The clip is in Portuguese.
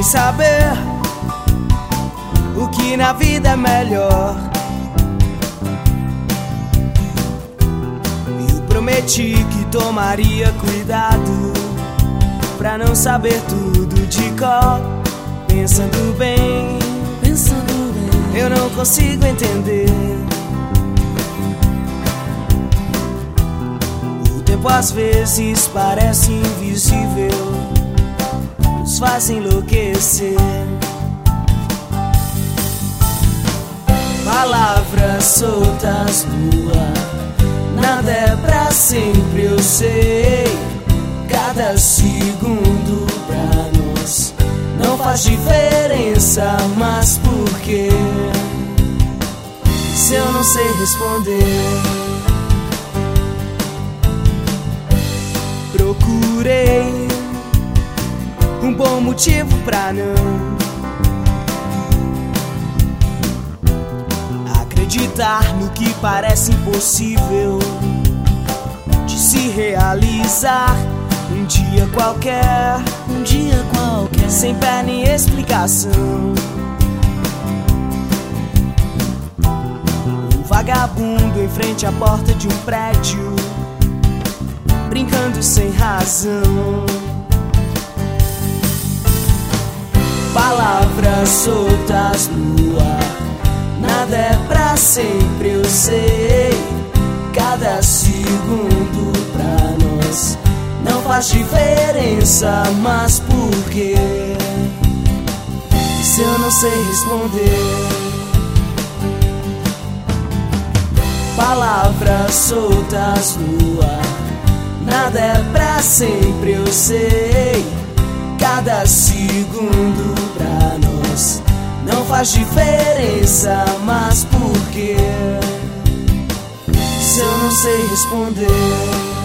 saber o que na vida é melhor. Eu prometi que tomaria cuidado pra não saber tudo de cor. Pensando bem, eu não consigo entender. O tempo às vezes parece invisível, nos faz enlouquecer. Palavras soltas no ar, nada é pra sempre, eu sei. Cada segundo pra nós não faz diferença, mas por quê? Se eu não sei responder, procurei um bom motivo pra não acreditar no que parece impossível de se realizar. Um dia qualquer, sem pé nem explicação. Um vagabundo em frente à porta de um prédio, brincando sem razão. Palavras soltas no ar, nada é pra sempre, eu sei. Cada segundo pra nós não faz diferença, mas por quê? Se eu não sei responder, palavras soltas no ar, nada é pra sempre, eu sei. Cada segundo pra nós não faz diferença, mas por quê? Se eu não sei responder.